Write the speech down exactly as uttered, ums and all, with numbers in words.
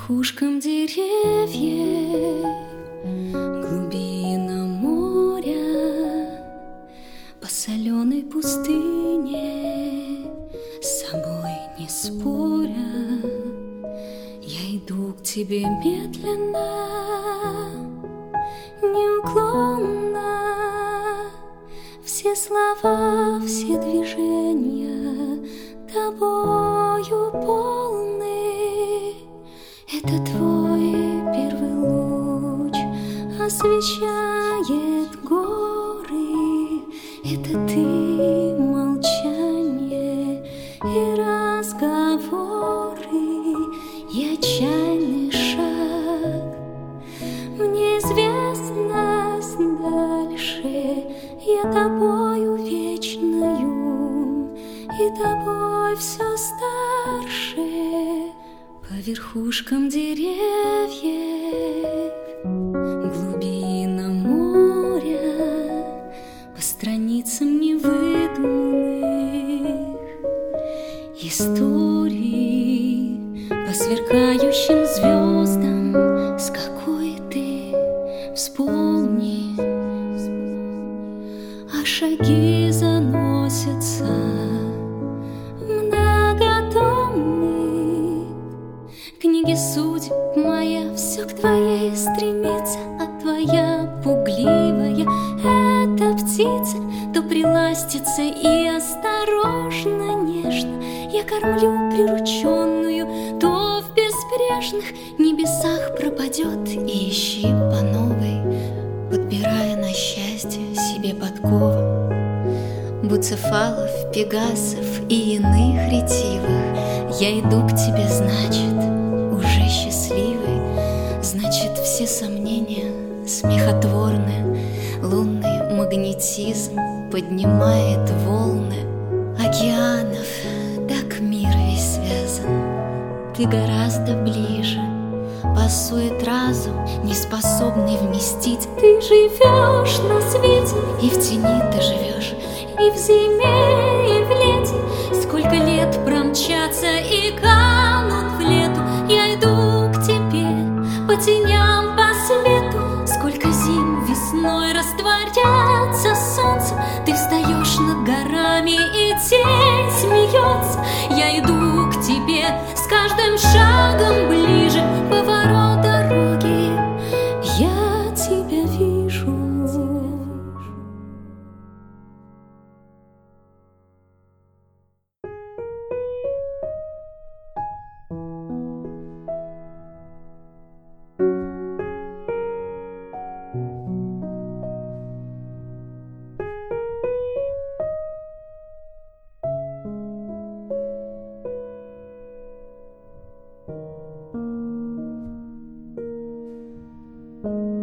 верхушкам деревьев, глубина моря, по соленой пустыне, с собой не споря, я иду к тебе медленно, неуклонно. Все слова, все движения тобою полны. Это твой первый луч освещает горы. Это ты, молчание и разговоры, и отчаянный шаг в неизвестность дальше. Я тобою вечною, и тобой все старше. По верхушкам деревьев, глубина моря, по страницам невыдуманных историй, по сверкающим звездам, с какой ты вспомни, а шаги заносятся книги судеб. Моя все к твоей стремится, а твоя пугливая эта птица то приластится и осторожно, нежно я кормлю прирученную, то в безбрежных небесах пропадет и ищи по новой, подбирая на счастье себе подковы. Буцефалов, пегасов и иных ретивых я иду к тебе, значит, уже счастливый. Значит, все сомнения смехотворны. Лунный магнетизм поднимает волны океанов, так мир весь связан. Ты гораздо ближе, пасует разум, не способный вместить. Ты живешь на свете, и в тени ты живешь, и в зиме, и в лете. Сколько лет промчатся и канут в лету. Я иду к тебе по теням, по свету. Сколько зим весной растворятся солнцем. Ты встаешь над горами, и тень смеется. Я иду к тебе с каждым шагом ближе. Поворот дороги, я тебя вижу. Thank you.